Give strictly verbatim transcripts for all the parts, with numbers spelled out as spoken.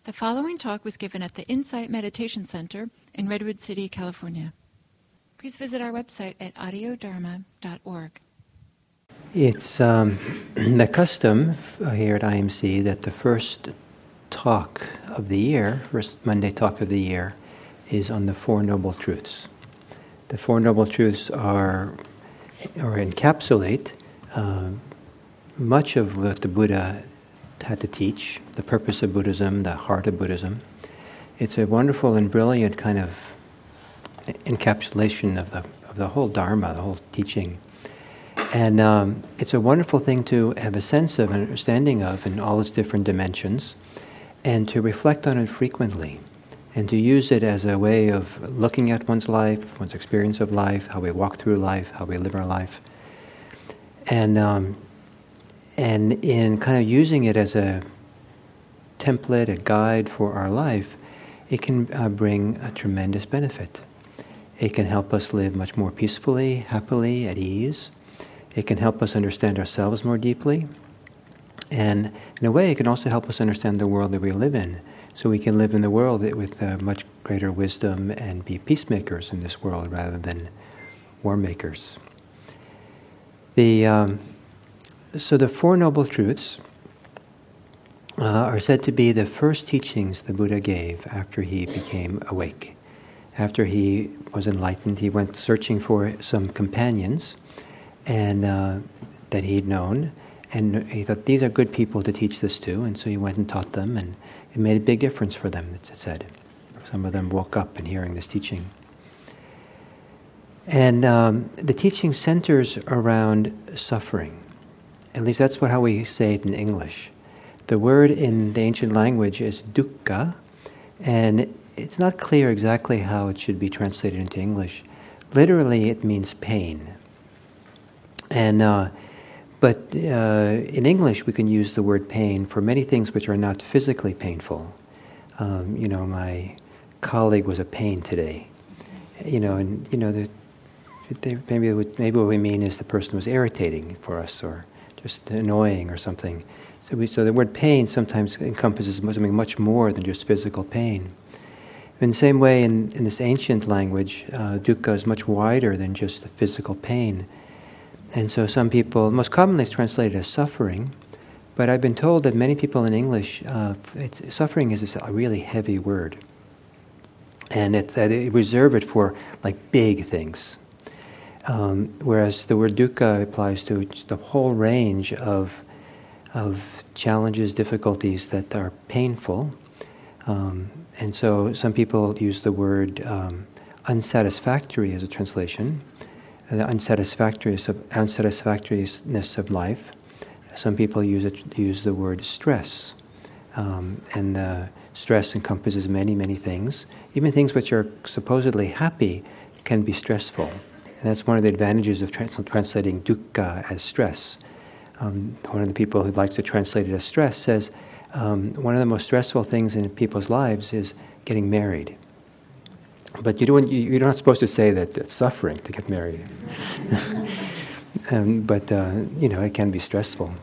The following talk was given at the Insight Meditation Center in Redwood City, California. Please visit our website at audio dharma dot org. It's um, the custom here at I M C that the first talk of the year, first Monday talk of the year, is on the Four Noble Truths. The Four Noble Truths are, or encapsulate uh, much of what the Buddha had to teach, the purpose of Buddhism, the heart of Buddhism. It's a wonderful and brilliant kind of encapsulation of the of the whole Dharma, the whole teaching. And um, it's a wonderful thing to have a sense of, an understanding of in all its different dimensions, and to reflect on it frequently, and to use it as a way of looking at one's life, one's experience of life, how we walk through life, how we live our life. And um, and in kind of using it as a template, a guide for our life, it can uh, bring a tremendous benefit. It can help us live much more peacefully, happily, at ease. It can help us understand ourselves more deeply. And in a way, it can also help us understand the world that we live in, so we can live in the world with uh, much greater wisdom and be peacemakers in this world rather than war makers. The, um, so the Four Noble Truths uh, are said to be the first teachings the Buddha gave after he became awake. After he was enlightened, he went searching for some companions and uh, that he'd known, and he thought, these are good people to teach this to, and so he went and taught them, and it made a big difference for them, it's said. Some of them woke up in hearing this teaching. And um, the teaching centers around suffering. At least that's what how we say it in English. The word in the ancient language is dukkha, and it's not clear exactly how it should be translated into English. Literally, it means pain. And uh, but uh, in English, we can use the word pain for many things which are not physically painful. Um, you know, my colleague was a pain today. You know, and you know, the, they, maybe what, maybe what we mean is the person was irritating for us, or just annoying, or something. So, we, so the word pain sometimes encompasses something much more than just physical pain. In the same way, in, in this ancient language, uh, dukkha is much wider than just the physical pain. And so some people, most commonly it's translated as suffering, but I've been told that many people in English, uh, it's, suffering is a really heavy word. And it, uh, they reserve it for like big things. Um, whereas the word dukkha applies to the whole range of, of challenges, difficulties that are painful. Um, and so some people use the word um, unsatisfactory as a translation. The unsatisfactoriness of, unsatisfactoriness of life. Some people use it, use the word stress, um, and uh, stress encompasses many, many things. Even things which are supposedly happy can be stressful, and that's one of the advantages of trans- translating dukkha as stress. Um, one of the people who likes to translate it as stress says um, one of the most stressful things in people's lives is getting married. But you don't, you're not supposed to say that it's suffering to get married. um, but, uh, you know, it can be stressful.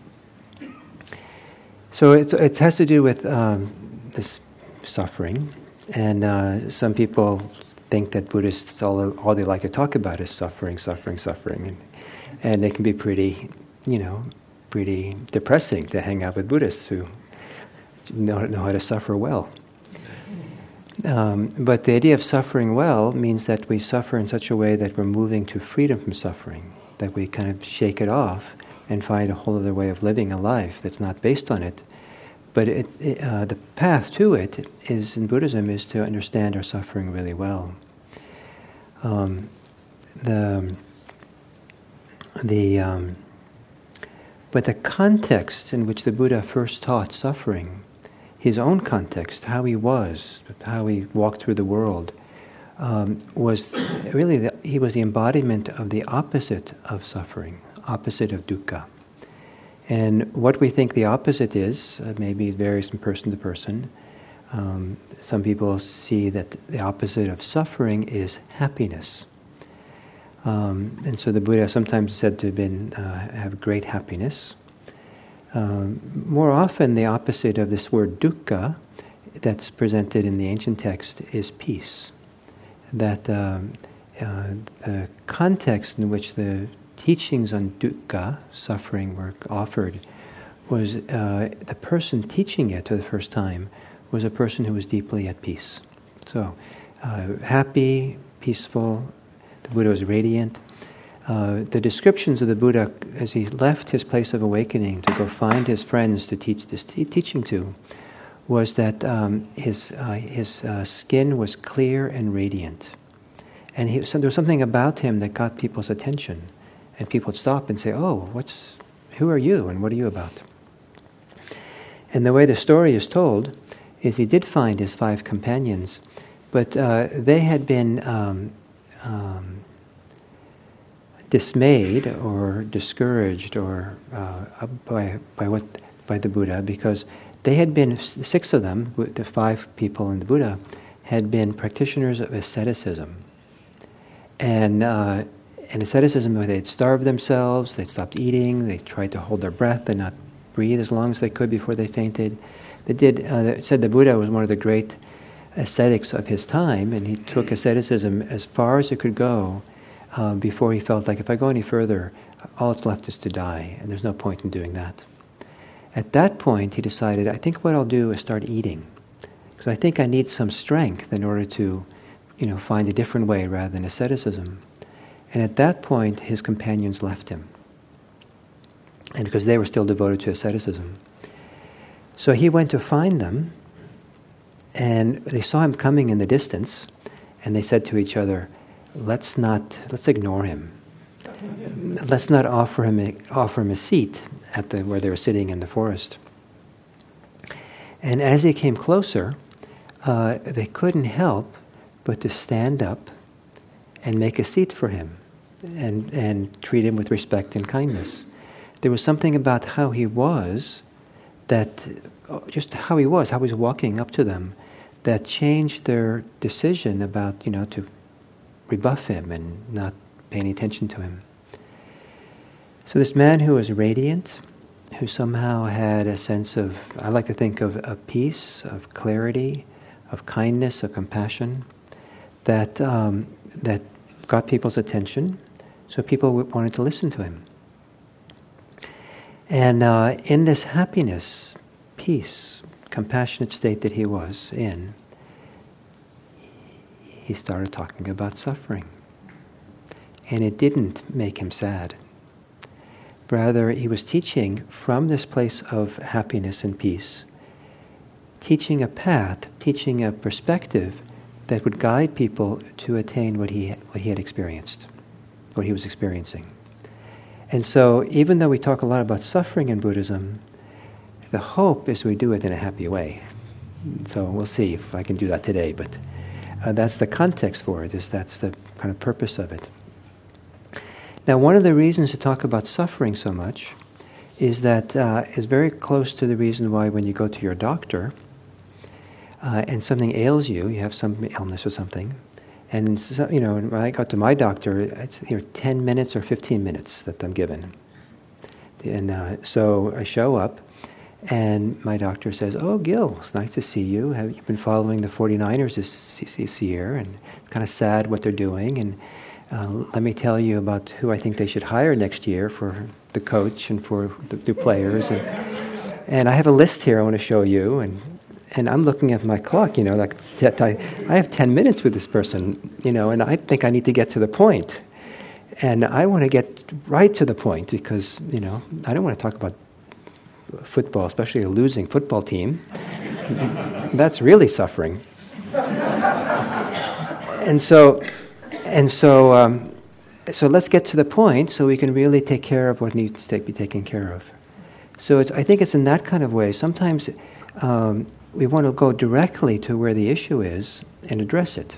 So it, it has to do with um, this suffering. And uh, some people think that Buddhists, all, all they like to talk about is suffering, suffering, suffering. And, and it can be pretty, you know, pretty depressing to hang out with Buddhists who know, know how to suffer well. Um, but the idea of suffering well means that we suffer in such a way that we're moving to freedom from suffering, that we kind of shake it off and find a whole other way of living a life that's not based on it. But it, it, uh, the path to it is, in Buddhism, is to understand our suffering really well. Um, the the um, but the context in which the Buddha first taught suffering, his own context, how he was, how he walked through the world, um, was really, the, he was the embodiment of the opposite of suffering, opposite of dukkha. And what we think the opposite is, uh, maybe it varies from person to person. Um, some people see that the opposite of suffering is happiness. Um, and so the Buddha sometimes said to have been, uh, have great happiness. Um, more often, the opposite of this word dukkha that's presented in the ancient text is peace. That um, uh, the context in which the teachings on dukkha, suffering, were offered was uh, the person teaching it for the first time was a person who was deeply at peace. So, uh, happy, peaceful, the Buddha was radiant. Uh, the descriptions of the Buddha as he left his place of awakening to go find his friends to teach this te- teaching to was that um, his uh, his uh, skin was clear and radiant. And he, so there was something about him that got people's attention. And people would stop and say, oh, what's, who are you and what are you about? And the way the story is told is he did find his five companions, but uh, they had been um, um, dismayed or discouraged or uh, by by what by the Buddha, because they had been, six of them, the five people in the Buddha, had been practitioners of asceticism. And uh, in asceticism, they'd starved themselves, they'd stopped eating, they tried to hold their breath and not breathe as long as they could before they fainted. They did. Uh, they said the Buddha was one of the great ascetics of his time, and he took asceticism as far as it could go uh, before he felt like, if I go any further, all that's left is to die, and there's no point in doing that. At that point, he decided, I think what I'll do is start eating, because I think I need some strength in order to, you know, find a different way rather than asceticism. And at that point, his companions left him, and because they were still devoted to asceticism. So he went to find them, and they saw him coming in the distance, and they said to each other, let's not, let's ignore him. Let's not offer him a, offer him a seat at the where they were sitting in the forest. And as he came closer, uh, they couldn't help but to stand up and make a seat for him and, and treat him with respect and kindness. There was something about how he was, that just how he was, how he was walking up to them, that changed their decision about, you know, to rebuff him and not pay any attention to him. So this man who was radiant, who somehow had a sense of, I like to think of, of peace, of clarity, of kindness, of compassion, that um, that got people's attention, so people wanted to listen to him. And uh, in this happiness, peace, compassionate state that he was in, he started talking about suffering. And it didn't make him sad. Rather, he was teaching from this place of happiness and peace, teaching a path, teaching a perspective that would guide people to attain what he what he had experienced, what he was experiencing. And so, even though we talk a lot about suffering in Buddhism, the hope is we do it in a happy way. So we'll see if I can do that today, but uh, that's the context for it, is that's the kind of purpose of it. Now, one of the reasons to talk about suffering so much is that uh, is very close to the reason why when you go to your doctor uh, and something ails you, you have some illness or something, and so, you know, when I go to my doctor, it's either ten minutes or fifteen minutes that I'm given. And uh, so I show up, and my doctor says, "Oh, Gil, it's nice to see you. Have you been following the forty-niners this, this year? And it's kind of sad what they're doing. And uh, let me tell you about who I think they should hire next year for the coach and for the new players. And, and I have a list here I want to show you." And and I'm looking at my clock, you know, like I, I have ten minutes with this person, you know, and I think I need to get to the point. And I want to get right to the point because, you know, I don't want to talk about football, especially a losing football team. That's really suffering. And so, and so, um, so let's get to the point so we can really take care of what needs to be taken care of. So it's, I think it's in that kind of way. Sometimes um, we want to go directly to where the issue is and address it.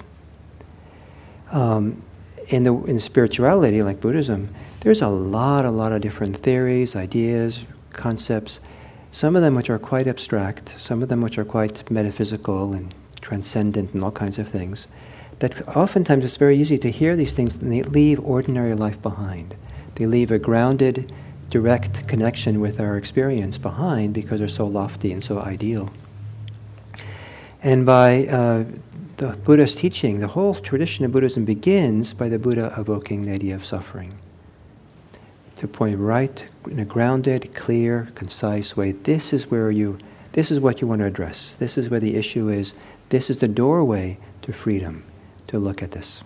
Um, in the in spirituality, like Buddhism, there's a lot, a lot of different theories, ideas, concepts, some of them which are quite abstract, some of them which are quite metaphysical and transcendent and all kinds of things, that oftentimes it's very easy to hear these things and they leave ordinary life behind. They leave a grounded, direct connection with our experience behind because they're so lofty and so ideal. And by uh, the Buddha's teaching, the whole tradition of Buddhism begins by the Buddha evoking the idea of suffering. To point right in a grounded, clear, concise way. This is where you, this is what you want to address. This is where the issue is. This is the doorway to freedom, to look at this.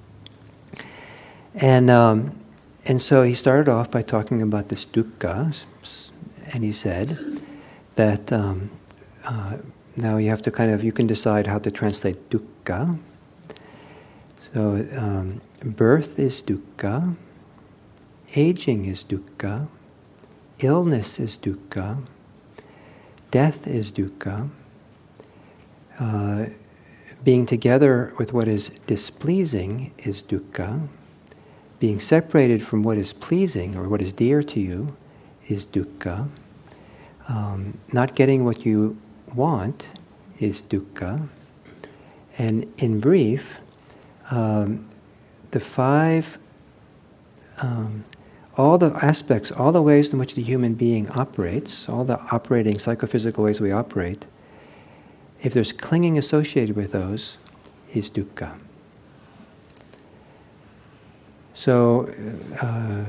And um, and so he started off by talking about this dukkha, and he said that um, uh, now you have to kind of, you can decide how to translate dukkha. So um, birth is dukkha, aging is dukkha, illness is dukkha, death is dukkha, uh, being together with what is displeasing is dukkha, being separated from what is pleasing or what is dear to you is dukkha, um, not getting what you want is dukkha, and in brief, um, the five, um, all the aspects, all the ways in which the human being operates, all the operating psychophysical ways we operate, if there's clinging associated with those, is dukkha. So, uh,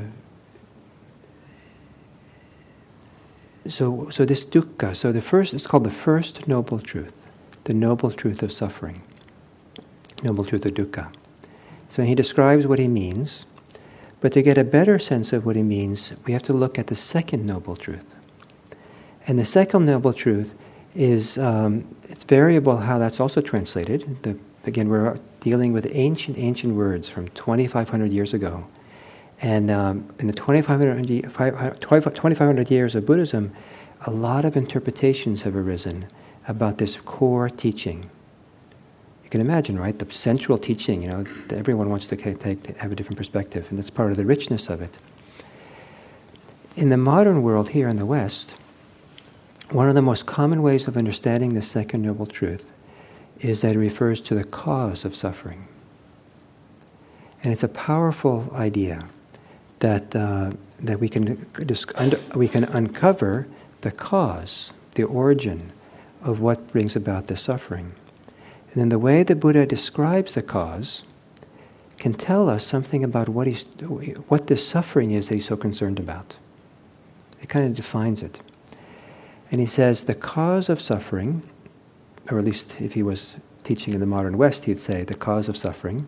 so, so this dukkha. So the first, it's called the first noble truth, the noble truth of suffering, noble truth of dukkha. So he describes what he means, but to get a better sense of what he means, we have to look at the second noble truth. And the second noble truth is um, it's variable how that's also translated. The, again, we're dealing with ancient, ancient words from twenty-five hundred years ago. And um, in the twenty-five hundred years of Buddhism, a lot of interpretations have arisen about this core teaching. You can imagine, right? The central teaching, you know, everyone wants to take, to have a different perspective, and that's part of the richness of it. In the modern world here in the West, one of the most common ways of understanding the second noble truth is that it refers to the cause of suffering. And it's a powerful idea that uh, that we can we can uncover the cause, the origin of what brings about the suffering. And then the way the Buddha describes the cause can tell us something about what he's what the suffering is that he's so concerned about. It kind of defines it. And he says the cause of suffering, or at least if he was teaching in the modern West, he'd say the cause of suffering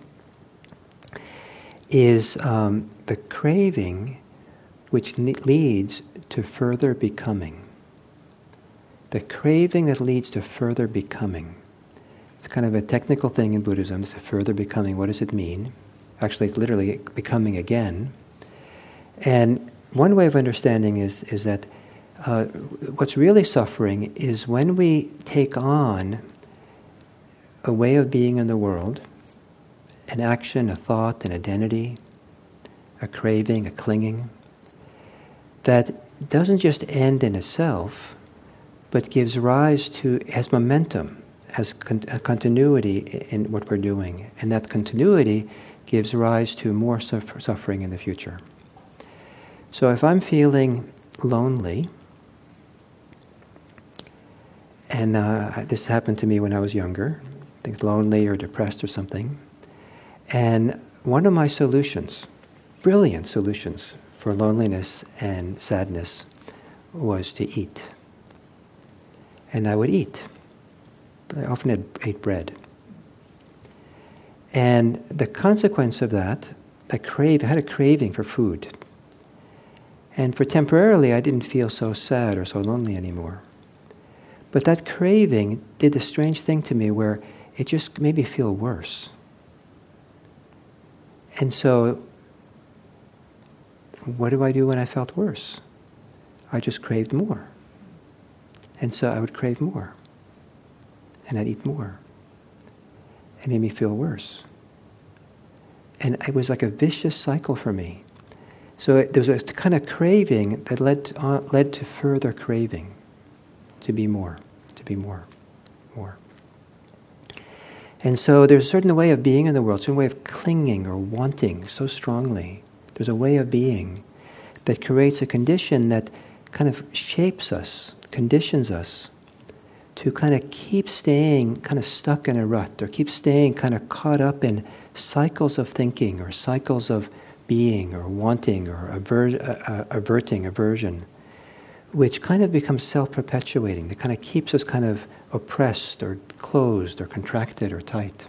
is um, the craving which ne- leads to further becoming. The craving that leads to further becoming. It's kind of a technical thing in Buddhism. It's a further becoming. What does it mean? Actually, it's literally becoming again. And one way of understanding is, is that uh, what's really suffering is when we take on a way of being in the world, an action, a thought, an identity, a craving, a clinging, that doesn't just end in itself, but gives rise to, has momentum, has con- a continuity in what we're doing. And that continuity gives rise to more suffer- suffering in the future. So if I'm feeling lonely, and uh, this happened to me when I was younger, I think lonely or depressed or something, and one of my solutions, brilliant solutions for loneliness and sadness, was to eat. And I would eat. But I often had, ate bread. And the consequence of that, I crave, I had a craving for food. And for temporarily, I didn't feel so sad or so lonely anymore. But that craving did the strange thing to me where it just made me feel worse. And so, what do I do when I felt worse? I just craved more. And so I would crave more. And I'd eat more. It made me feel worse. And it was like a vicious cycle for me. So it, there was a kind of craving that led to, uh, led to further craving. To be more, to be more, more. And so there's a certain way of being in the world, a certain way of clinging or wanting so strongly. There's a way of being that creates a condition that kind of shapes us, conditions us to kind of keep staying kind of stuck in a rut, or keep staying kind of caught up in cycles of thinking, or cycles of being, or wanting, or aver- uh, averting, aversion, which kind of becomes self-perpetuating, that kind of keeps us kind of oppressed, or closed, or contracted, or tight.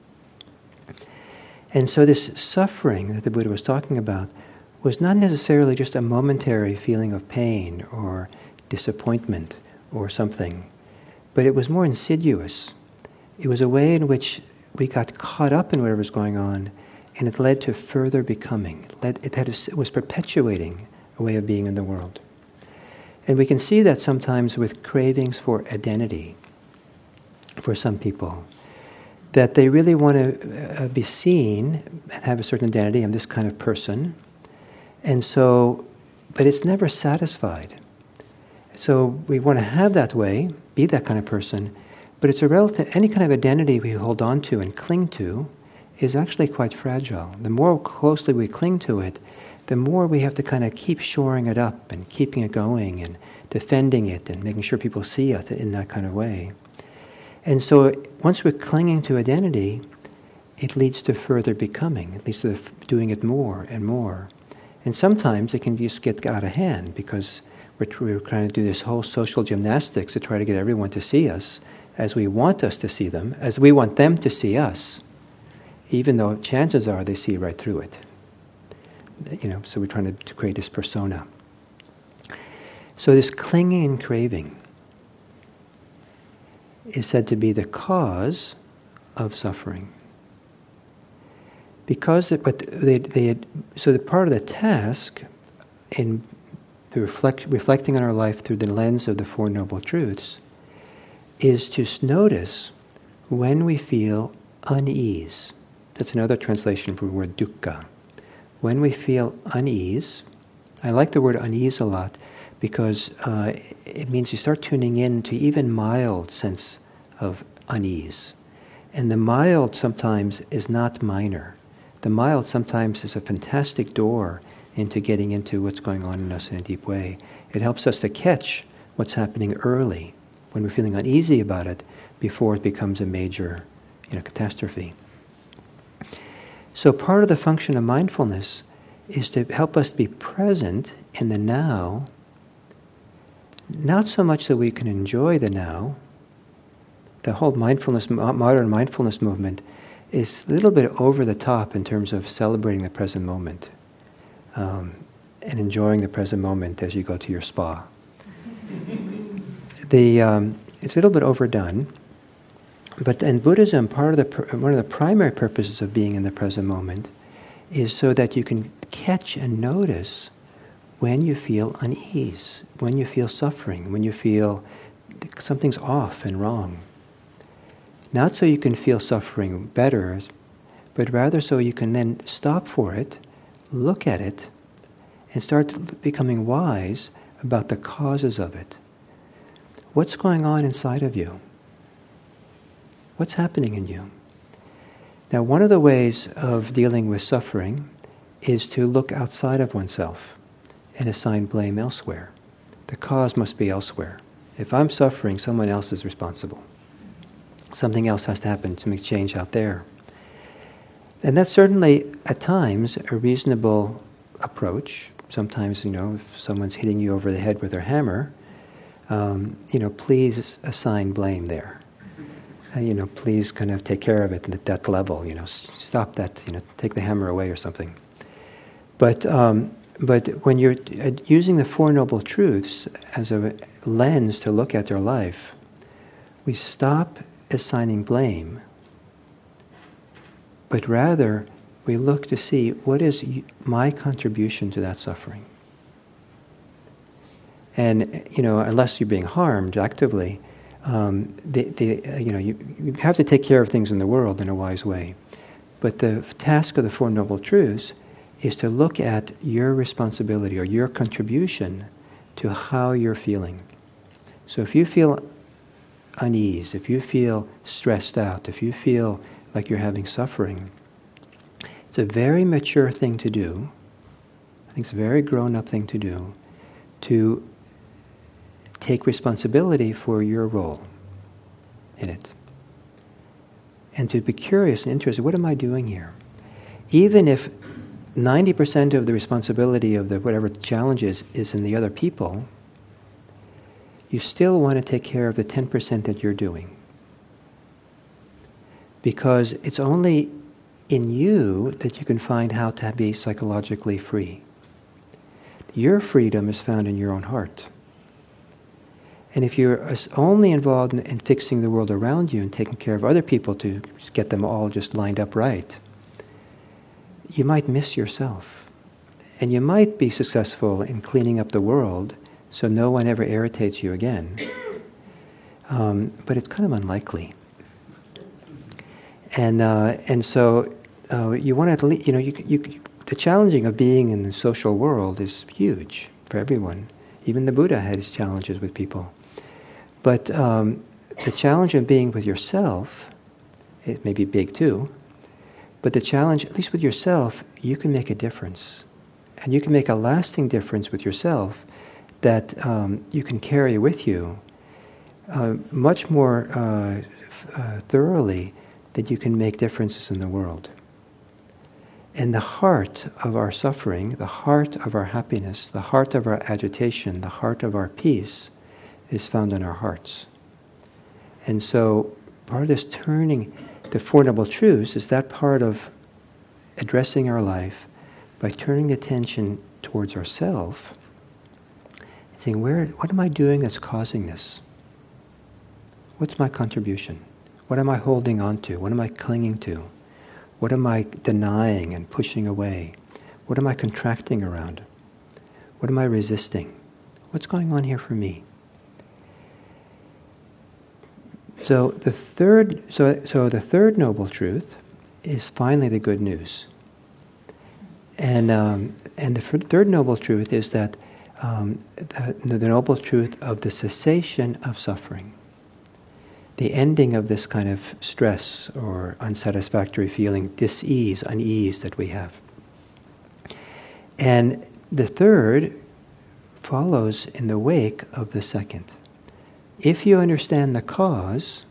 And so this suffering that the Buddha was talking about was not necessarily just a momentary feeling of pain or disappointment or something, but it was more insidious. It was a way in which we got caught up in whatever was going on, and it led to further becoming. It, led, it, had a, it was perpetuating a way of being in the world. And we can see that sometimes with cravings for identity for some people, that they really want to uh, be seen and have a certain identity. I'm this kind of person. And so, but it's never satisfied. So we want to have that way, be that kind of person, but it's a relative, any kind of identity we hold on to and cling to is actually quite fragile. The more closely we cling to it, the more we have to kind of keep shoring it up and keeping it going and defending it and making sure people see it in that kind of way. And so once we're clinging to identity, it leads to further becoming. It leads to doing it more and more. And sometimes it can just get out of hand because we're, we're trying to do this whole social gymnastics to try to get everyone to see us as we want us to see them, as we want them to see us, even though chances are they see right through it. You know, so we're trying to, to create this persona. So this clinging and craving is said to be the cause of suffering. Because, it, but they, they had, so the part of the task in the reflect, reflecting on our life through the lens of the Four Noble Truths is to notice when we feel unease. That's another translation for the word dukkha. When we feel unease, I like the word unease a lot because uh, it means you start tuning in to even mild sense of unease. And the mild sometimes is not minor. The mild sometimes is a fantastic door into getting into what's going on in us in a deep way. It helps us to catch what's happening early when we're feeling uneasy about it before it becomes a major, you know, catastrophe. So part of the function of mindfulness is to help us be present in the now, not so much that we can enjoy the now. The whole mindfulness, modern mindfulness movement is a little bit over the top in terms of celebrating the present moment um, and enjoying the present moment as you go to your spa. the um, it's a little bit overdone. But in Buddhism, part of the one of the primary purposes of being in the present moment is so that you can catch and notice when you feel unease, when you feel suffering, when you feel something's off and wrong. Not so you can feel suffering better, but rather so you can then stop for it, look at it, and start becoming wise about the causes of it. What's going on inside of you? What's happening in you? Now, one of the ways of dealing with suffering is to look outside of oneself and assign blame elsewhere. The cause must be elsewhere. If I'm suffering, someone else is responsible. Something else has to happen to make change out there. And that's certainly, at times, a reasonable approach. Sometimes, you know, if someone's hitting you over the head with their hammer, um, you know, please assign blame there. Uh, you know, please kind of take care of it at that level. You know, s- stop that. You know, take the hammer away or something. But um, but when you're uh, using the Four Noble Truths as a lens to look at your life, we stop assigning blame, but rather we look to see what is y- my contribution to that suffering. And you know, unless you're being harmed actively. Um, the, the, uh, you know, you, you have to take care of things in the world in a wise way. But the f- task of the Four Noble Truths is to look at your responsibility or your contribution to how you're feeling. So if you feel unease, if you feel stressed out, if you feel like you're having suffering, it's a very mature thing to do. I think it's a very grown-up thing to do, to take responsibility for your role. in it. And to be curious and interested, what am I doing here? Even if ninety percent of the responsibility of the whatever challenge is, is in the other people, you still want to take care of the ten percent that you're doing. Because it's only in you that you can find how to be psychologically free. Your freedom is found in your own heart. And if you're only involved in, in fixing the world around you and taking care of other people to get them all just lined up right, you might miss yourself. And you might be successful in cleaning up the world so no one ever irritates you again. Um, but it's kind of unlikely. And uh, and so uh, you want to, you know, you, you, the challenging of being in the social world is huge for everyone. Even the Buddha had his challenges with people. But um, the challenge of being with yourself, it may be big too, but the challenge, at least with yourself, you can make a difference. And you can make a lasting difference with yourself that um, you can carry with you uh, much more uh, f- uh, thoroughly that you can make differences in the world. And the heart of our suffering, the heart of our happiness, the heart of our agitation, the heart of our peace is found in our hearts. And so part of this turning the Four Noble Truths is that part of addressing our life by turning attention towards ourselves, saying, where, what am I doing that's causing this? What's my contribution? What am I holding on to? What am I clinging to? What am I denying and pushing away? What am I contracting around? What am I resisting? What's going on here for me? So the third, so so the third noble truth is finally the good news. And um, and the third noble truth is that um, the, the noble truth of the cessation of suffering, the ending of this kind of stress or unsatisfactory feeling, dis-ease, unease that we have. And the third follows in the wake of the second. If you understand the cause,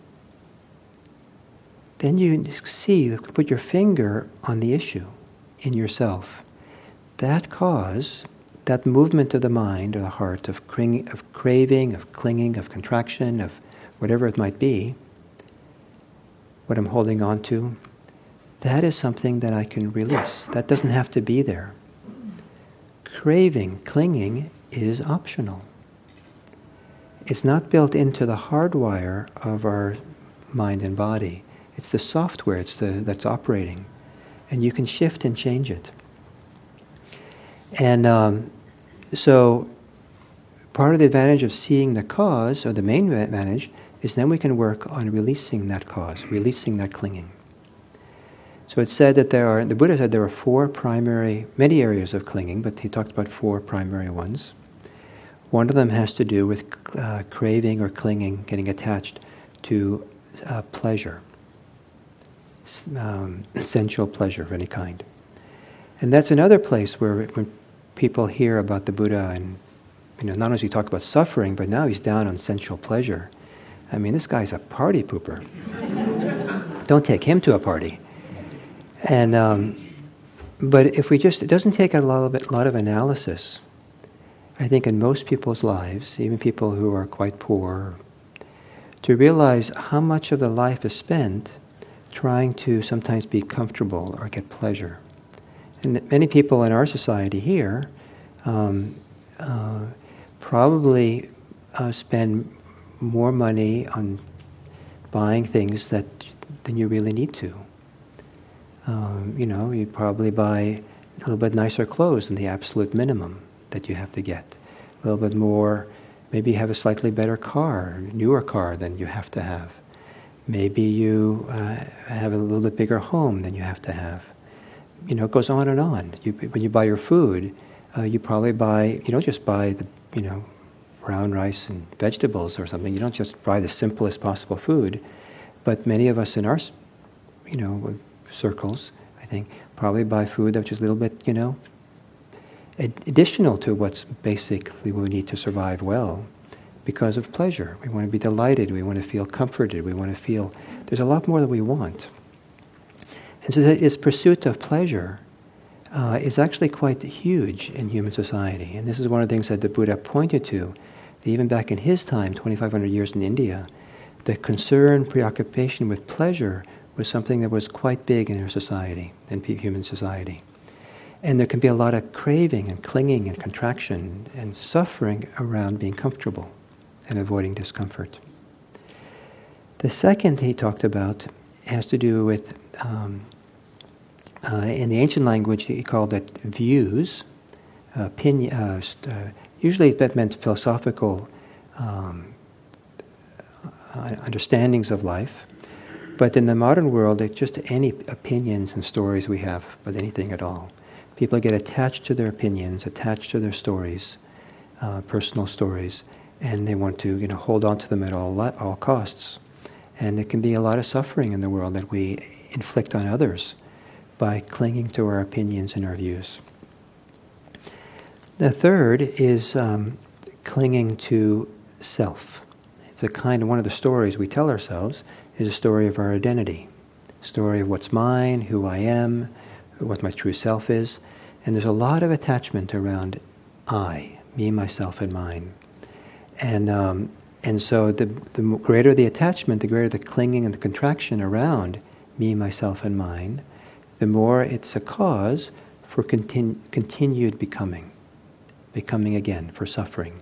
then you see, you can put your finger on the issue in yourself. That cause, that movement of the mind or the heart of, cring, of craving, of clinging, of contraction, of whatever it might be, what I'm holding on to, that is something that I can release. That doesn't have to be there. Craving, clinging is optional. It's not built into the hardwire of our mind and body. It's the software it's the, that's operating. And you can shift and change it. And um, so part of the advantage of seeing the cause, or the main advantage, is then we can work on releasing that cause, releasing that clinging. So it's said that there are, the Buddha said there are four primary, many areas of clinging, but he talked about four primary ones. One of them has to do with uh, craving or clinging, getting attached to uh, pleasure, um, sensual pleasure of any kind. And that's another place where when people hear about the Buddha, and you know, not only does he talk about suffering, but now he's down on sensual pleasure. I mean, this guy's a party pooper. Don't take him to a party. And um, but if we just, it doesn't take a lot of, a lot of analysis. I think in most people's lives, even people who are quite poor, to realize how much of the life is spent trying to sometimes be comfortable or get pleasure. And many people in our society here um, uh, probably uh, spend more money on buying things that than you really need to. Um, you know, you probably buy a little bit nicer clothes than the absolute minimum that you have to get. A little bit more, maybe have a slightly better car, newer car than you have to have. Maybe you uh, have a little bit bigger home than you have to have. You know, it goes on and on. You, when you buy your food, uh, you probably buy, you don't just buy the, you know, brown rice and vegetables or something. You don't just buy the simplest possible food. But many of us in our, you know, circles, I think, probably buy food which is a little bit, you know, ad- additional to what's basically we need to survive well. because of pleasure. We want to be delighted. We want to feel comforted. We want to feel there's a lot more that we want. And so this pursuit of pleasure uh, is actually quite huge in human society. And this is one of the things that the Buddha pointed to, that even back in his time, twenty-five hundred years in India, the concern, preoccupation with pleasure was something that was quite big in our society, in human society. And there can be a lot of craving and clinging and contraction and suffering around being comfortable and avoiding discomfort. The second he talked about has to do with, um, uh, in the ancient language, he called it views. Uh, opinion, uh, st- uh, usually that meant philosophical um, uh, understandings of life. But in the modern world, it's just any opinions and stories we have with anything at all. People get attached to their opinions, attached to their stories, uh, personal stories, and they want to, you know, hold on to them at all all costs. And there can be a lot of suffering in the world that we inflict on others by clinging to our opinions and our views. The third is um, clinging to self. It's a kind of one of the stories we tell ourselves is a story of our identity, story of what's mine, who I am, what my true self is. And there's a lot of attachment around I, me, myself, and mine. And um, and so the, the greater the attachment, the greater the clinging and the contraction around me, myself, and mine, the more it's a cause for continu- continued becoming, becoming again, for suffering.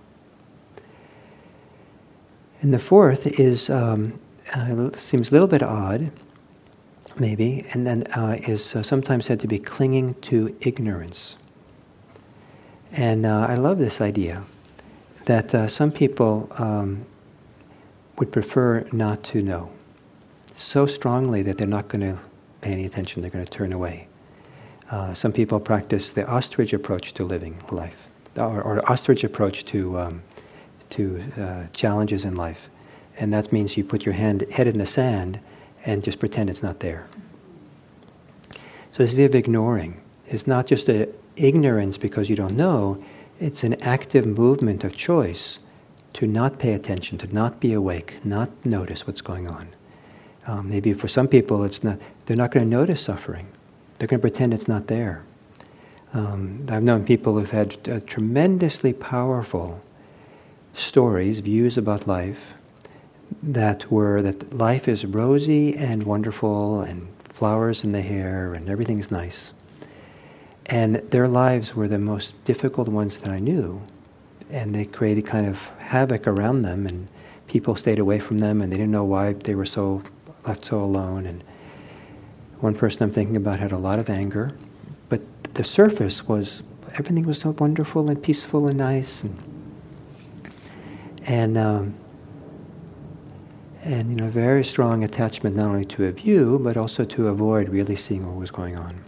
And the fourth is, um, uh, seems a little bit odd, maybe, and then uh, is uh, sometimes said to be clinging to ignorance. And uh, I love this idea that uh, some people um, would prefer not to know so strongly that they're not going to pay any attention, they're going to turn away. Uh, some people practice the ostrich approach to living life, or, or ostrich approach to um, to uh, challenges in life. And that means you put your hand, head in the sand and just pretend it's not there. So this idea of ignoring is not just a ignorance because you don't know, it's an active movement of choice to not pay attention, to not be awake, not notice what's going on. Um, maybe for some people, it's not. They're not going to notice suffering. They're going to pretend it's not there. Um, I've known people who've had uh, tremendously powerful stories, views about life, that were that life is rosy and wonderful and flowers in the hair and everything's nice. And their lives were the most difficult ones that I knew. And they created kind of havoc around them, and people stayed away from them, and they didn't know why they were so left so alone. And one person I'm thinking about had a lot of anger, but the surface was everything was so wonderful and peaceful and nice, and and um, and you know, very strong attachment not only to a view but also to avoid really seeing what was going on.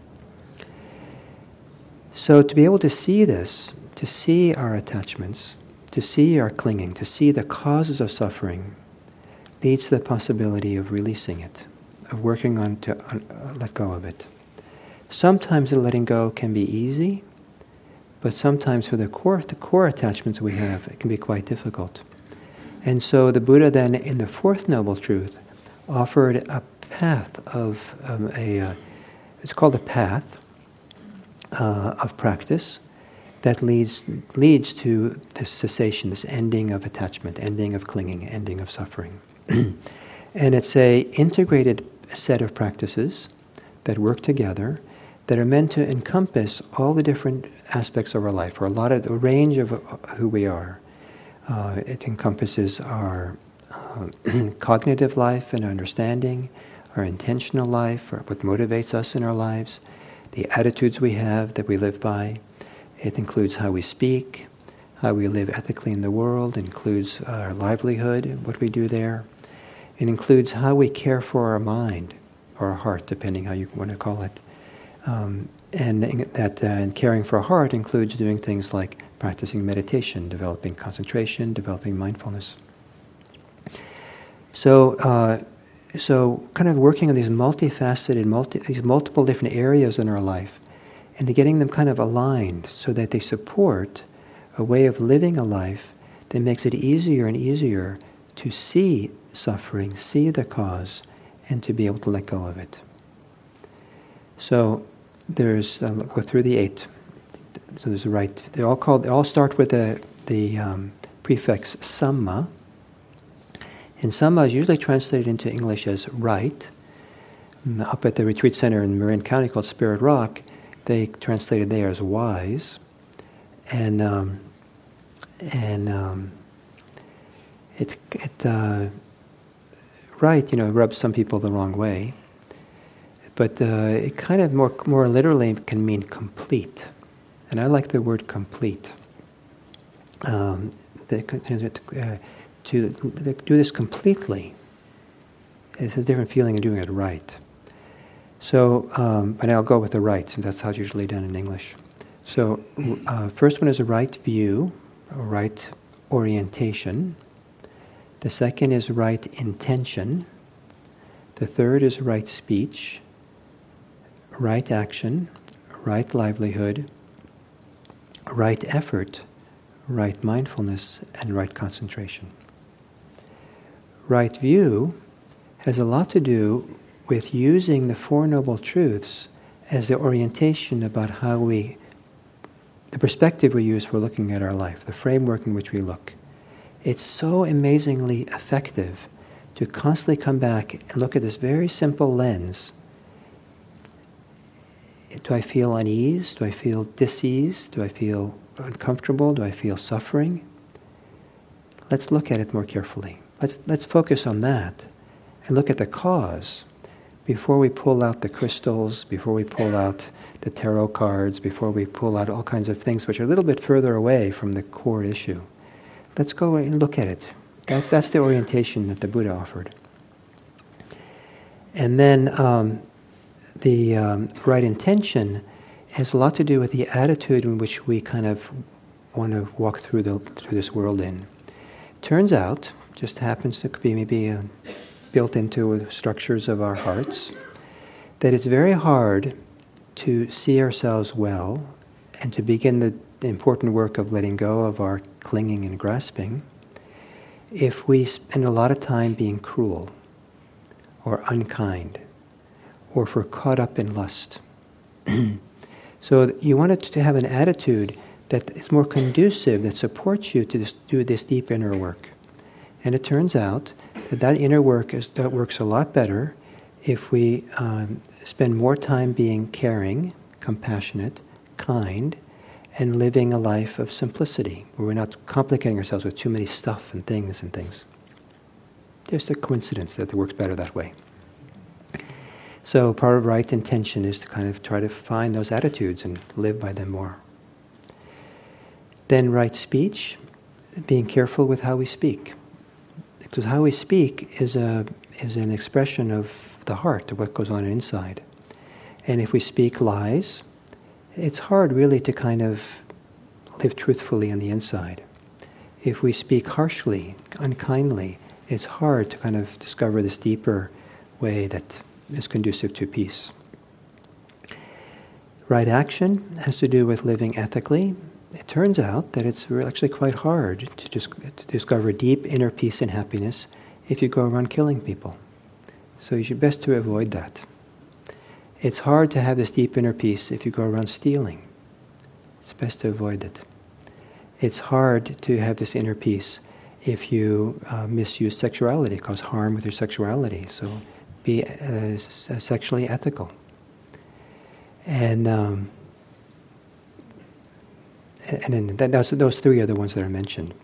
So to be able to see this, to see our attachments, to see our clinging, to see the causes of suffering, leads to the possibility of releasing it, of working on to uh, let go of it. Sometimes the letting go can be easy, but sometimes for the core, the core attachments we have, it can be quite difficult. And so the Buddha then, in the fourth noble truth, offered a path of um, a, uh, it's called a path uh, of practice that leads leads to this cessation, this ending of attachment, ending of clinging, ending of suffering. And it's a integrated set of practices that work together that are meant to encompass all the different aspects of our life, or a lot of the range of who we are. Uh, it encompasses our uh, cognitive life and understanding, our intentional life, or what motivates us in our lives, the attitudes we have that we live by. It includes how we speak, how we live ethically in the world. It includes our livelihood, what we do there. It includes how we care for our mind, or our heart, depending how you want to call it. Um, and that uh, and caring for our heart includes doing things like practicing meditation, developing concentration, developing mindfulness. So, uh, so kind of working on these multifaceted, multi, these multiple different areas in our life, and to getting them kind of aligned so that they support a way of living a life that makes it easier and easier to see suffering, see the cause, and to be able to let go of it. So there's, uh, go through the eight. So there's a right. They all called. They all start with the the um, prefix samma. And samma is usually translated into English as right. Up at the retreat center in Marin County called Spirit Rock, they translated there as wise. And um, and um, it it uh, right, you know, rubs some people the wrong way. But uh, it kind of more more literally can mean complete, and I like the word complete. Um, the, uh, to, to do this completely, it's a different feeling of doing it right. So, um, but I'll go with the right, since that's how it's usually done in English. So, uh, first one is a right view, a right orientation. The second is right intention. The third is right speech, right action, right livelihood, right effort, right mindfulness, and right concentration. Right view has a lot to do with using the Four Noble Truths as the orientation about how we, the perspective we use for looking at our life, the framework in which we look. It's so amazingly effective to constantly come back and look at this very simple lens. Do I feel unease? Do I feel dis-ease? Do I feel uncomfortable? Do I feel suffering? Let's look at it more carefully. Let's let's focus on that and look at the cause before we pull out the crystals, before we pull out the tarot cards, before we pull out all kinds of things which are a little bit further away from the core issue. Let's go and look at it. That's that's the orientation that the Buddha offered. And then um, the um, right intention has a lot to do with the attitude in which we kind of want to walk through the through this world in. Turns out, just happens to be maybe uh, built into the structures of our hearts, that it's very hard to see ourselves well and to begin the, the important work of letting go of our clinging and grasping if we spend a lot of time being cruel or unkind or if we're caught up in lust. So you want it to have an attitude that is more conducive, that supports you to this, do this deep inner work. And it turns out that that inner work is, that works a lot better if we um, spend more time being caring, compassionate, kind, and living a life of simplicity, where we're not complicating ourselves with too many stuff and things and things. Just a coincidence that it works better that way. So part of right intention is to kind of try to find those attitudes and live by them more. Then right speech, being careful with how we speak. Because how we speak is a is an expression of the heart, of what goes on inside. And if we speak lies, it's hard really to kind of live truthfully on the inside. If we speak harshly, unkindly, it's hard to kind of discover this deeper way that is conducive to peace. Right action has to do with living ethically. It turns out that it's actually quite hard to, dis- to discover deep inner peace and happiness if you go around killing people. So you should best to avoid that. It's hard to have this deep inner peace if you go around stealing. It's best to avoid it. It's hard to have this inner peace if you uh, misuse sexuality, cause harm with your sexuality. So be uh, sexually ethical. And um, and then that, those, those three are the ones that are mentioned.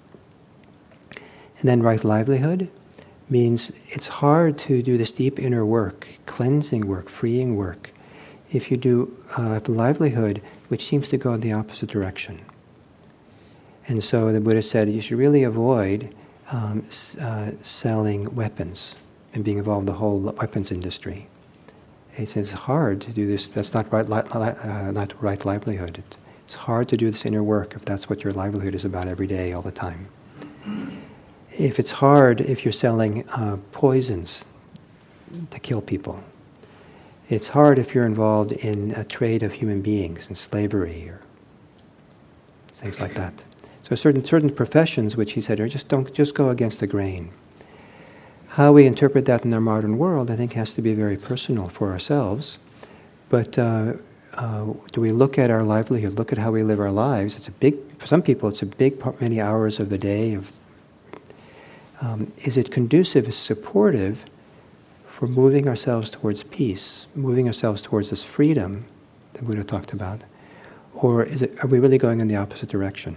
And then right livelihood means it's hard to do this deep inner work, cleansing work, freeing work, if you do uh, the livelihood which seems to go in the opposite direction. And so the Buddha said you should really avoid um, uh, selling weapons and being involved in the whole weapons industry. He says it's hard to do this. That's not right. Li- li- uh, not right livelihood. It's, it's hard to do this inner work if that's what your livelihood is about every day, all the time. If it's hard, if you're selling uh, poisons to kill people, it's hard if you're involved in a trade of human beings and slavery or things like that. So There are certain certain professions which he said are just don't just go against the grain. How we interpret that in our modern world, I think, has to be very personal for ourselves. But uh, uh, do we look at our livelihood, look at how we live our lives? It's a big, for some people, it's a big part, many hours of the day. Of, um, is it conducive, is supportive for moving ourselves towards peace, moving ourselves towards this freedom that Buddha talked about? Or is it, are we really going in the opposite direction?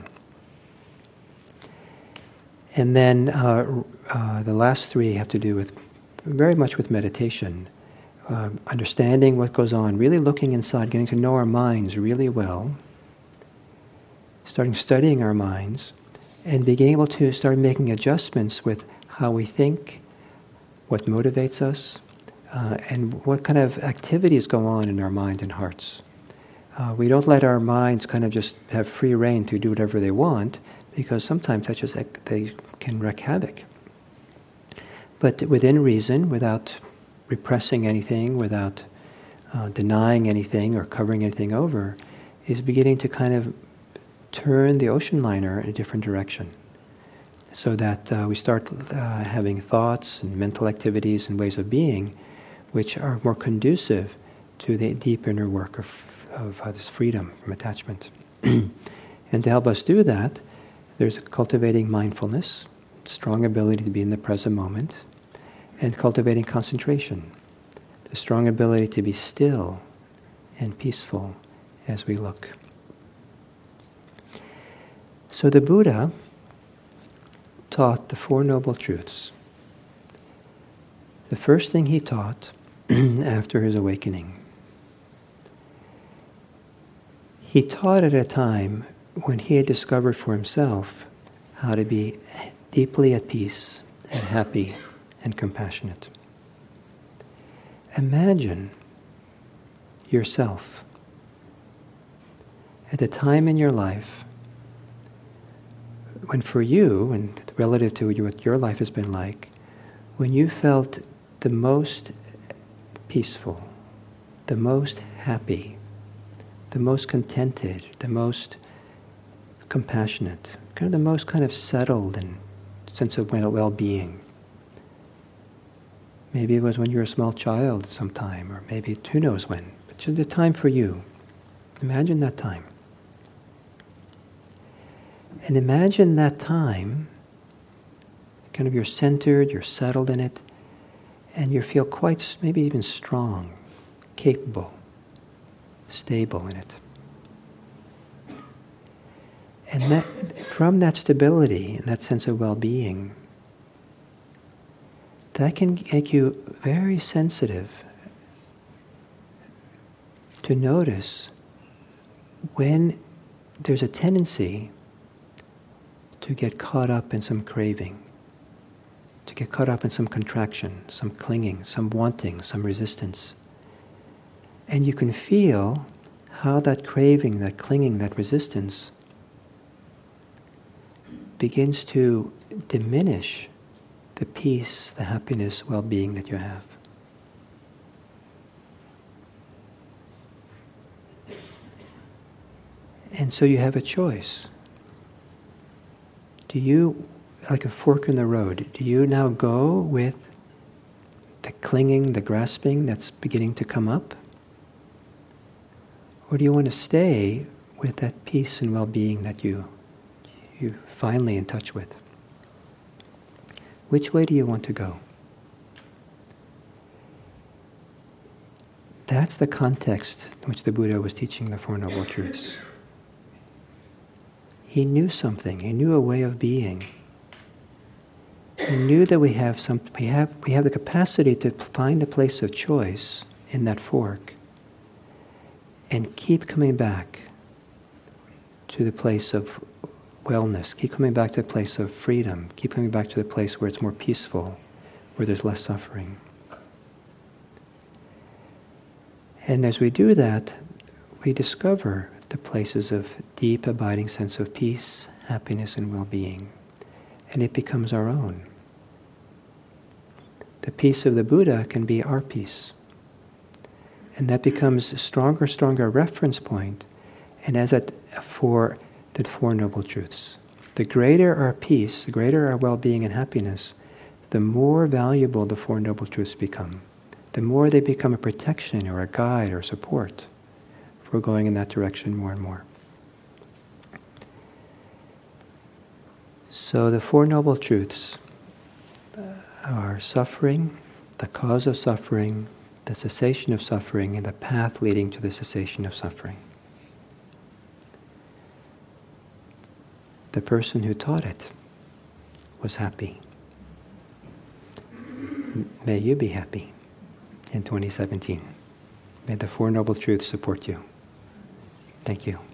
And then uh, uh, the last three have to do with, very much with meditation. Uh, understanding what goes on, really looking inside, getting to know our minds really well, starting studying our minds, and being able to start making adjustments with how we think, what motivates us, uh, and what kind of activities go on in our mind and hearts. Uh, we don't let our minds kind of just have free rein to do whatever they want, because sometimes that just, they can wreak havoc. But within reason, without repressing anything, without uh, denying anything or covering anything over, is beginning to kind of turn the ocean liner in a different direction. So that uh, we start uh, having thoughts and mental activities and ways of being which are more conducive to the deep inner work of, of uh, this freedom from attachment. And to help us do that, there's cultivating mindfulness, strong ability to be in the present moment, and cultivating concentration, the strong ability to be still and peaceful as we look. So the Buddha taught the Four Noble Truths. The first thing he taught after his awakening. He taught at a time when he had discovered for himself how to be deeply at peace and happy and compassionate. Imagine yourself at a time in your life when for you, and relative to what your life has been like, when you felt the most peaceful, the most happy, the most contented, the most compassionate, kind of the most kind of settled and sense of well-being. Maybe it was when you were a small child sometime, or maybe who knows when. But just a time for you. Imagine that time. And imagine that time, kind of you're centered, you're settled in it, and you feel quite, maybe even strong, capable, stable in it. And that, from that stability and that sense of well-being, that can make you very sensitive to notice when there's a tendency to get caught up in some craving, to get caught up in some contraction, some clinging, some wanting, some resistance. And you can feel how that craving, that clinging, that resistance begins to diminish the peace, the happiness, well-being that you have. And so you have a choice. Do you, like a fork in the road, do you now go with the clinging, the grasping that's beginning to come up? Or do you want to stay with that peace and well-being that you, you're finally in touch with? Which way do you want to go? That's the context in which the Buddha was teaching the Four Noble Truths. He knew something. He knew a way of being. He knew that we have some. We have we have the capacity to find a place of choice in that fork, and keep coming back to the place of wellness. Keep coming back to the place of freedom. Keep coming back to the place where it's more peaceful, where there's less suffering. And as we do that, we discover the places of deep, abiding sense of peace, happiness, and well-being. And it becomes our own. The peace of the Buddha can be our peace. And that becomes a stronger, stronger reference point, and as that for the Four Noble Truths. The greater our peace, the greater our well-being and happiness, the more valuable the Four Noble Truths become. The more they become a protection or a guide or support for going in that direction more and more. So the Four Noble Truths are suffering, the cause of suffering, the cessation of suffering, and the path leading to the cessation of suffering. The person who taught it was happy. May you be happy in twenty seventeen. May the Four Noble Truths support you. Thank you.